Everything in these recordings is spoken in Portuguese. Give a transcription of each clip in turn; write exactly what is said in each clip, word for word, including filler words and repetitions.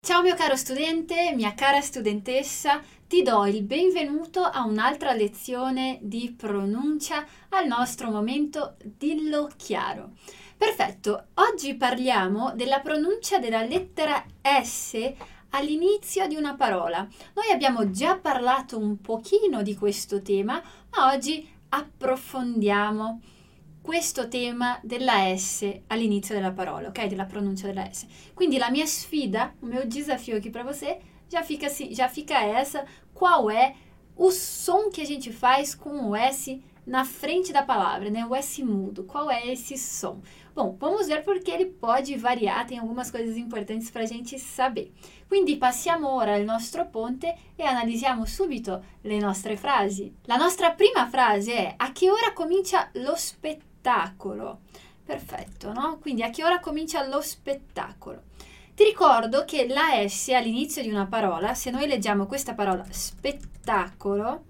Ciao mio caro studente, mia cara studentessa, ti do il benvenuto a un'altra lezione di pronuncia al nostro momento Dillo chiaro. Perfetto, oggi parliamo della pronuncia della lettera S all'inizio di una parola. Noi abbiamo già parlato un pochino di questo tema, ma oggi approfondiamo questo tema della S all'inizio della parola, ok? Della pronuncia della S. Quindi la minha sfida, o meu desafio aqui para você, já fica, já fica essa, qual é o som que a gente faz com o S na frente da palavra, né? O S mudo, qual é esse som? Bom, vamos ver porque ele pode variar, tem algumas coisas importantes para a gente saber. Quindi passiamo ora al nostro ponte e analizziamo subito le nostre frasi. La nostra prima frase è: a che ora comincia lo spettacolo? Perfetto, no? Quindi a che ora comincia lo spettacolo? Ti ricordo che la S all'inizio di una parola, se noi leggiamo questa parola spettacolo,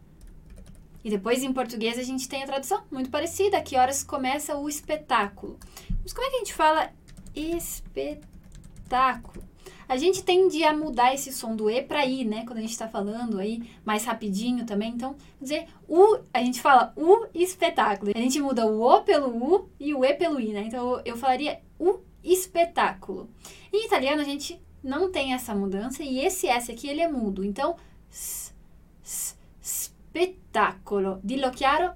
e depois em português a gente tem a tradução muito parecida, a que horas começa o espetáculo. Mas como é que a gente fala espetáculo? A gente tende a mudar esse som do E para I, né? Quando a gente está falando aí mais rapidinho também. Então, dizer o, a gente fala o espetáculo. A gente muda o O pelo U e o E pelo I, né? Então, eu falaria o espetáculo. Em italiano, a gente não tem essa mudança e esse S aqui, ele é mudo. Então, s, s, spettacolo. Dillo chiaro,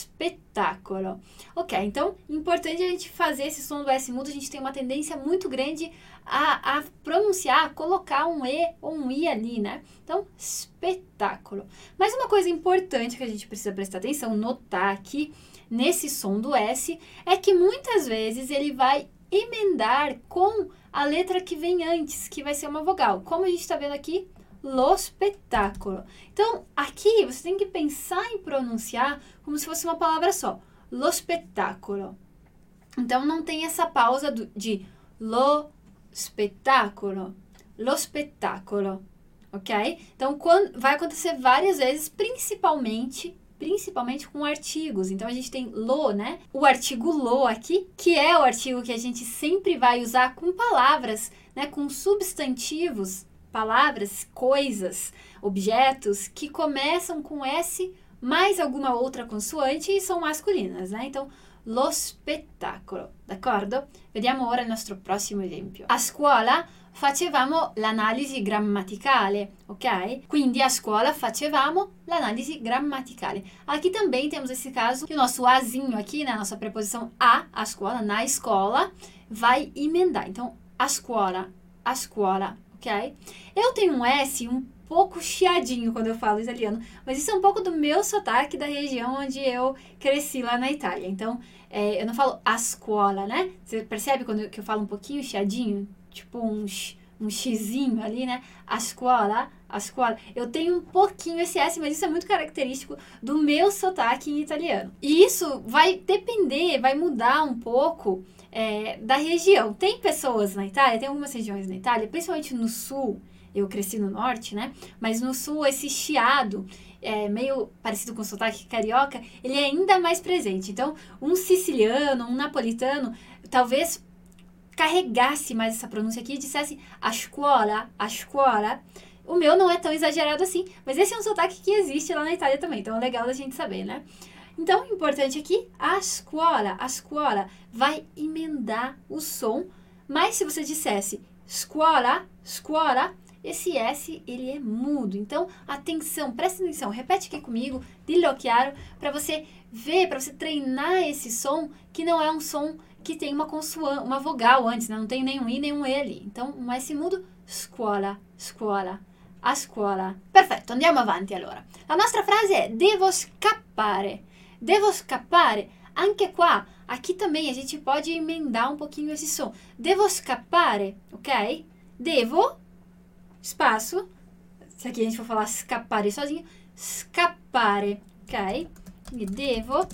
spettacolo. Ok, então, importante a gente fazer esse som do S mudo. A gente tem uma tendência muito grande a, a pronunciar, a colocar um E ou um I ali, né? Então, spettacolo. Mas uma coisa importante que a gente precisa prestar atenção, notar aqui nesse som do S, é que muitas vezes ele vai emendar com a letra que vem antes, que vai ser uma vogal. Como a gente está vendo aqui, lo spettacolo. Então, aqui você tem que pensar em pronunciar como se fosse uma palavra só. Lo spettacolo. Então, não tem essa pausa do, de lo spettacolo. Lo spettacolo. Ok? Então, quando, vai acontecer várias vezes, principalmente... principalmente com artigos. Então, a gente tem lo, né? O artigo lo aqui, que é o artigo que a gente sempre vai usar com palavras, né? Com substantivos, palavras, coisas, objetos que começam com S mais alguma outra consoante e são masculinas, né? Então, lo spettacolo, d'accordo? Vediamo ora il nostro prossimo esempio. A scuola facevamo l'analisi grammaticale, ok? Quindi a scuola facevamo l'analisi grammaticale. Aqui também temos esse caso que o nosso azinho aqui, né, a nossa preposição a, a escola, na escola, vai emendar. Então, a scuola, a scuola, ok? Eu tenho um S um pouco chiadinho quando eu falo italiano, mas isso é um pouco do meu sotaque da região onde eu cresci lá na Itália. Então, é, eu não falo a scuola, né? Você percebe quando eu, que eu falo um pouquinho chiadinho? Tipo um, um xizinho ali, né? A scuola, a scuola. Eu tenho um pouquinho esse S, mas isso é muito característico do meu sotaque em italiano. E isso vai depender, vai mudar um pouco é, da região. Tem pessoas na Itália, tem algumas regiões na Itália, principalmente no sul, eu cresci no norte, né? Mas no sul, esse chiado, é, meio parecido com o sotaque carioca, ele é ainda mais presente. Então, um siciliano, um napolitano, talvez carregasse mais essa pronúncia aqui e dissesse a scuola, a scuola. O meu não é tão exagerado assim, mas esse é um sotaque que existe lá na Itália também, então é legal da gente saber, né? Então, importante aqui, a scuola, a scuola vai emendar o som, mas se você dissesse scuola, scuola, esse S, ele é mudo. Então, atenção, presta atenção, repete aqui comigo, dillo chiaro, para você ver, para você treinar esse som, que não é um som que tem uma consoante, uma vogal antes, né? Não tem nenhum I, nenhum E ali. Então, um S mudo, scuola, scuola, a scuola. Perfetto, andiamo avanti allora. La nostra frase è devo scappare. Devo scappare. Anche qua, aqui também a gente pode emendar um pouquinho esse som. Devo scappare, ok? Devo, espaço. Se aqui a gente for falar scappare sozinho, scappare, ok? Quindi devo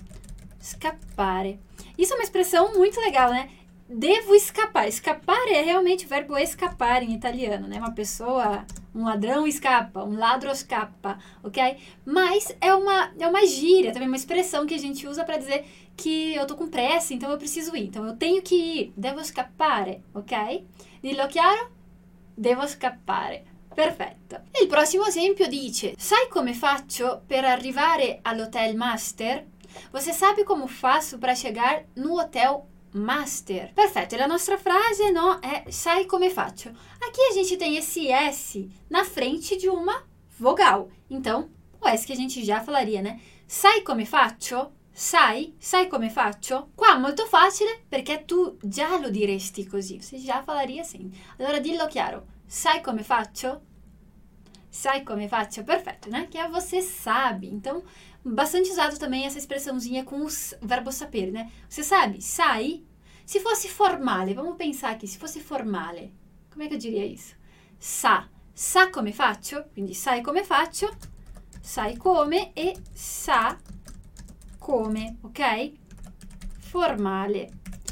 scappare. Isso é uma expressão muito legal, né? Devo escapar. Escapar é realmente o verbo escapar em italiano, né? Uma pessoa, um ladrão escapa, um ladro escapa, ok? Mas é uma, é uma gíria, também uma expressão que a gente usa para dizer que eu tô com pressa, então eu preciso ir. Então eu tenho que ir. Devo scappare, ok? Dillo chiaro? devo scappare. Perfetto. E il prossimo esempio dice: sai come faccio per arrivare all'hotel Master? Você sabe como faço para chegar no hotel Master? Perfetto, e la nostra frase, no, é sai come faccio. Aqui a gente tem esse S na frente de uma vogal. Então, o S que a gente já falaria, né? Sai come faccio? Sai? Sai come faccio? Qua molto facile perché tu già lo diresti così. Você já falaria assim. Allora dillo chiaro. Sai come faccio? Sai come faccio? Perfetto, né? Que é você sabe. Então, bastante usado também essa expressãozinha com o verbo saber, né? Você sabe? Sai? Se fosse formale, vamos pensar aqui. Se fosse formale, como é que eu diria isso? Sa. Sa come faccio? Quindi sai come faccio? Sai come e sa come, ok? Formale.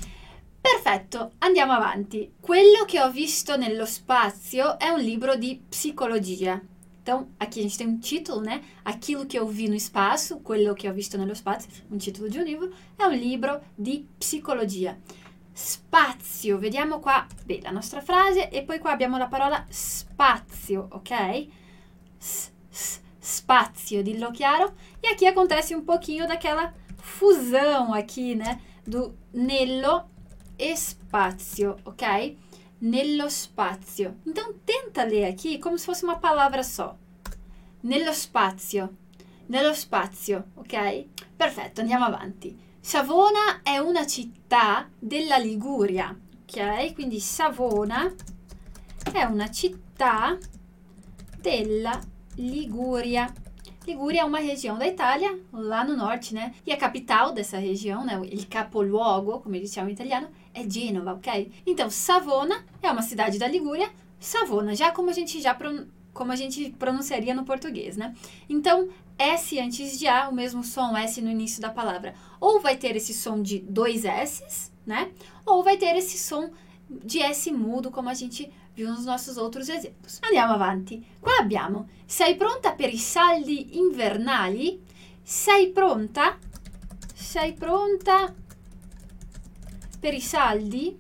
Perfetto, andiamo avanti. Quello che ho visto nello spazio è un libro di psicologia. Então, aqui a gente tem um título, né? Aquilo que eu vi no espaço, quello che ho visto nello spazio, um título de um livro, è un libro di psicologia. Spazio, vediamo qua, beh, la nostra frase, e poi qua abbiamo la parola spazio, ok? S, s, spazio, dillo chiaro. E aqui acontece um pouquinho daquela fusão aqui, né? Do nello e spazio, ok? Nello spazio. Então, tenta ler aqui como se fosse uma palavra só. Nello spazio. Nello spazio, ok? Perfetto, andiamo avanti. Savona è una città della Liguria, ok? Quindi Savona è una città della Liguria. Liguria é uma região da Itália, lá no norte, né? E a capital dessa região, né? Il capoluogo, como eles chamam em italiano, é Gênova, ok? Então, Savona é uma cidade da Ligúria. Savona, já como a gente já como a gente pronunciaria no português, né? Então, S antes de A, o mesmo som S no início da palavra. Ou vai ter esse som de dois S's, né? Ou vai ter esse som de S mudo, como a gente viu nos nossos outros exemplos. Andiamo avanti. Qua abbiamo: sei pronta per i saldi invernali? Sei pronta? Sei pronta per i saldi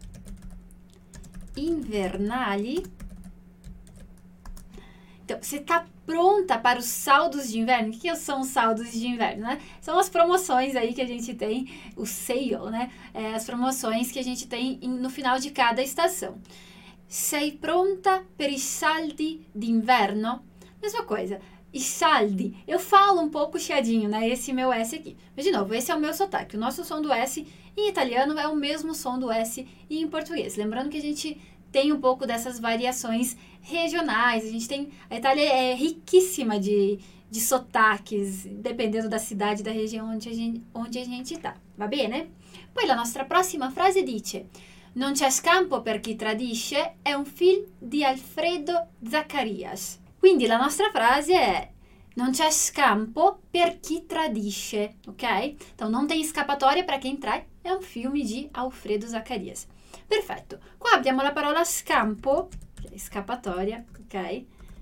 invernali? Então, você está pronta para os saldos de inverno? O que são os saldos de inverno, né? São as promoções aí que a gente tem, o sale, né? É, as promoções que a gente tem no final de cada estação. Sei pronta per i saldi d'inverno? Mesma coisa. I saldi. Eu falo um pouco chiadinho, né? Esse meu S aqui. Mas, de novo, esse é o meu sotaque. O nosso som do S em italiano é o mesmo som do S em português. Lembrando que a gente tem um pouco dessas variações regionais. A gente tem... A Itália é riquíssima de, de sotaques, dependendo da cidade, da região onde a gente, onde a gente tá. Va bene? Poi la nostra prossima frase dice: Non c'è scampo per chi tradisce è un film di Alfredo Zacarias. Quindi la nostra frase è: non c'è scampo per chi tradisce, ok? Então, não tem escapatória para quem trai, è un filme di Alfredo Zacarias. Perfetto. Qua abbiamo la parola scampo, che è escapatoria, ok?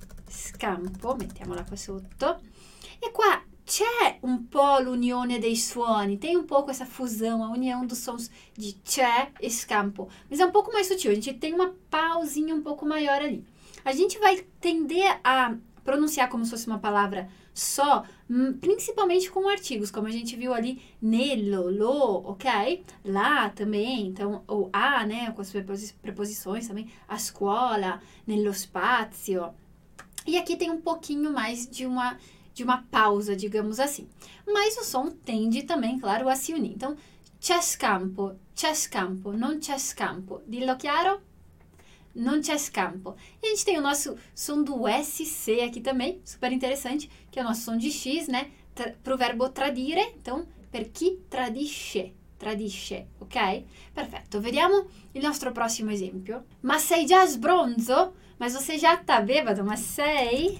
Scampo, mettiamola qua sotto. E qua c'è un po' l'unione dei suoni, tem um pouco essa fusão, a união dos sons de c'è e scampo, mas é um pouco mais sutil, a gente tem uma pausinha um pouco maior ali. A gente vai tender a pronunciar como se fosse uma palavra só, principalmente com artigos, como a gente viu ali, nello, lo, ok? Lá também, então, ou a, né, com as preposições também, a scuola, nello spazio. E aqui tem um pouquinho mais de uma... de uma pausa, digamos assim. Mas o som tende também, claro, a se unir. Então, c'è scampo, c'è scampo, non c'è scampo. Dillo chiaro? Non c'è scampo. E a gente tem o nosso som do S C aqui também, super interessante, que é o nosso som de X, né? Para o verbo tradire, então, per chi tradisce. Tradisce, ok? Perfetto. Vediamo il nostro prossimo esempio. Ma sei già sbronzo? Mas você já tá bêbado? Mas sei...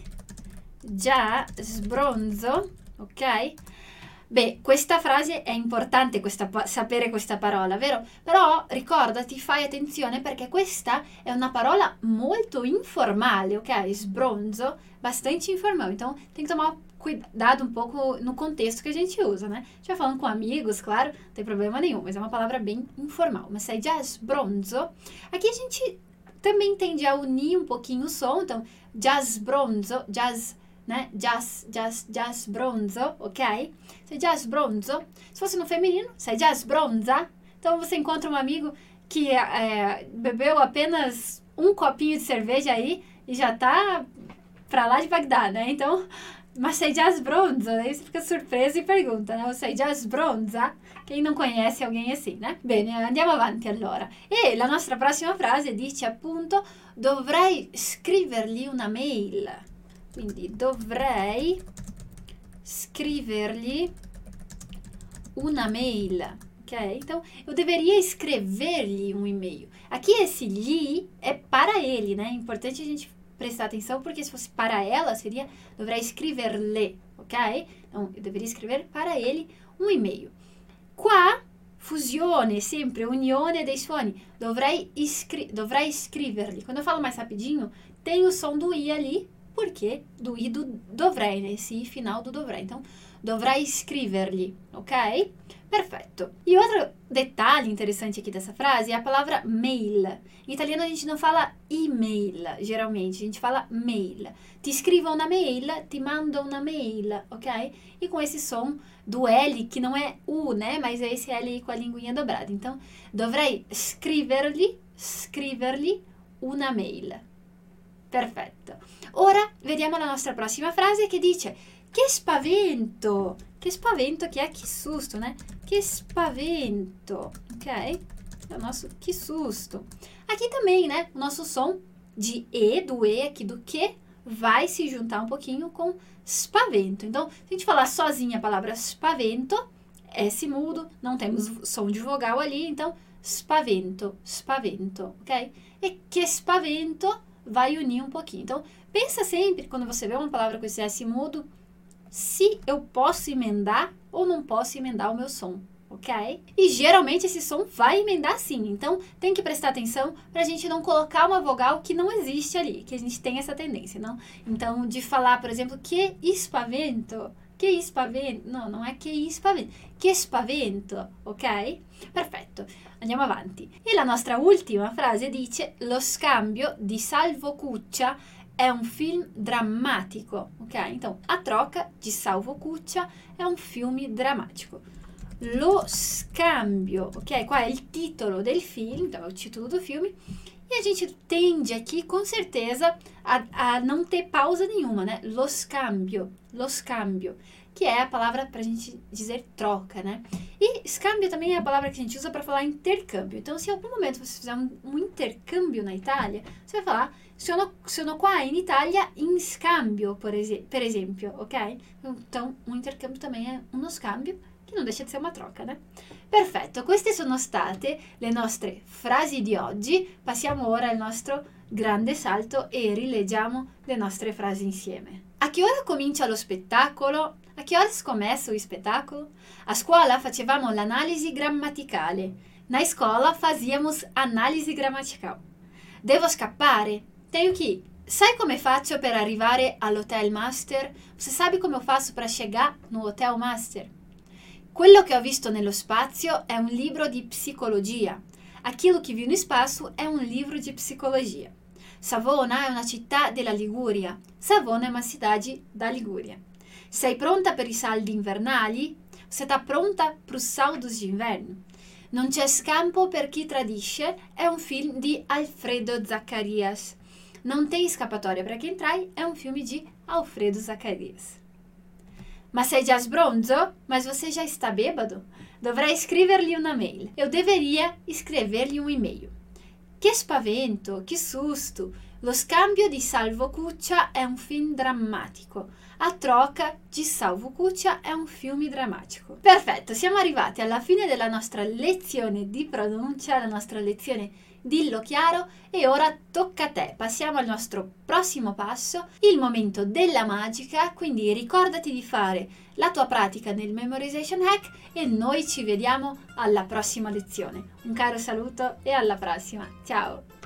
già sbronzo, ok? Beh, questa frase è importante, questa, sapere questa parola, vero? Però ricordati, fai attenzione perché questa è una parola molto informale, ok? Sbronzo, bastante informal. Então, tem que tomar cuidado um pouco no contexto que a gente usa, né? A gente vai falando com amigos, claro, não tem problema nenhum, mas é uma palavra bem informal. Mas sei già sbronzo. Aqui a gente também tende a unir um pouquinho o som, então già sbronzo, già, né, già, già, già sbronzo, ok? Sei già sbronzo. Se fosse no feminino, sei già sbronza. Então você encontra um amigo que é, bebeu apenas um copinho de cerveja aí e já tá pra lá de Bagdá, né? Então, mas sei già sbronza, aí você fica surpreso e pergunta, né? Sei già sbronza? Quem não conhece alguém assim, né? Bene, andiamo avanti allora. E la nostra prossima frase dice appunto dovrei scrivergli una mail. Quindi dovrei scrivergli una mail. Ok? Então, eu deveria escrever-lhe um e-mail. Aqui esse lhe é para ele, né? É importante a gente prestar atenção, porque se fosse para ela, seria dovrei scriverle, ok? Então, eu deveria escrever para ele um e-mail. Qua, fusione, sempre, unione dei suoni. Dovrei, iscri- dovrei scrivergli. Quando eu falo mais rapidinho, tem o som do i ali, porque do i do dovrei, né? Esse i final do dovrei. Então, dovrei scrivergli, ok? Perfetto. E outro detalhe interessante aqui dessa frase é a palavra mail. Em italiano a gente não fala e-mail, geralmente, a gente fala mail. Ti scrivo una mail, ti mando una mail, ok? E com esse som do L, que não é U, né? Mas é esse L com a linguinha dobrada. Então, dovrei scrivergli, scrivergli una mail. Perfetto. Ora vediamo la nostra prossima frase che dice che spavento! Che spavento, que é que susto, né? Que spavento, ok? É o nosso que susto. Aqui também, né? O nosso som de E, do E aqui do que, vai se juntar um pouquinho com spavento. Então, se a gente falar sozinha a palavra spavento, S mudo, não temos som de vogal ali, então spavento, spavento, ok? E que spavento vai unir um pouquinho. Então, pensa sempre, quando você vê uma palavra com esse S mudo, se eu posso emendar ou não posso emendar o meu som, ok? E geralmente esse som vai emendar sim, então tem que prestar atenção para a gente não colocar uma vogal que não existe ali, que a gente tem essa tendência, não? Então, de falar, por exemplo, que spavento, que spavento, não, não é que spavento, que spavento, ok? Perfetto, andiamo avanti. E la nostra ultima frase dice lo scambio di Salvo Cuccia é um filme dramático, ok? Então, a troca de Salvo Cuccia é um filme dramático. Lo scambio, ok? Qual é o título del film? Então, é o título do filme. E a gente tende aqui, com certeza, a, a não ter pausa nenhuma, né? Lo scambio, lo scambio, que é a palavra para a gente dizer troca, né? E scambio também é a palavra que a gente usa para falar intercâmbio. Então, se em algum momento você fizer um, um intercâmbio na Itália, você vai falar sono, sono qua in Italia in scambio, por, ese, per esempio, ok? Então, um intercâmbio também é uno scambio, che non deixa di essere una troca, né? Perfetto, queste sono state le nostre frasi di oggi. Passiamo ora al nostro grande salto e rileggiamo le nostre frasi insieme. A che ora comincia lo spettacolo? A che ora começa o spettacolo? A scuola facevamo l'analisi grammaticale. Na escola fazíamos análise gramatical. Devo scappare? Tenho que ir. Sai come faccio per arrivare all'Hotel Master? Você sabe como eu faço para chegar no Hotel Master? Quello che ho visto nello spazio è un libro di psicologia. Aquilo que vi no espaço é um livro de psicologia. Savona è una città della Liguria. Savona é uma cidade da Ligúria. Sei pronta per i saldi invernali? Você está pronta para os saldos de inverno? Non c'è scampo per chi tradisce è un film di Alfredo Zacarias. Não tem escapatória para quem trai é um filme de Alfredo Zacarias. Ma sei già sbronzo? Mas você já está bêbado? Dovrei scrivergli una mail. Eu deveria escrever-lhe um e-mail. Que spavento, que susto! Lo scambio di Salvo Cuccia è un film drammatico. A troca di Salvo Cuccia è un film drammatico. Perfetto, siamo arrivati alla fine della nostra lezione di pronuncia, la nostra lezione Dillo chiaro, e ora tocca a te. Passiamo al nostro prossimo passo, il momento della magica, quindi ricordati di fare la tua pratica nel Memorization Hack e noi ci vediamo alla prossima lezione. Un caro saluto e alla prossima. Ciao!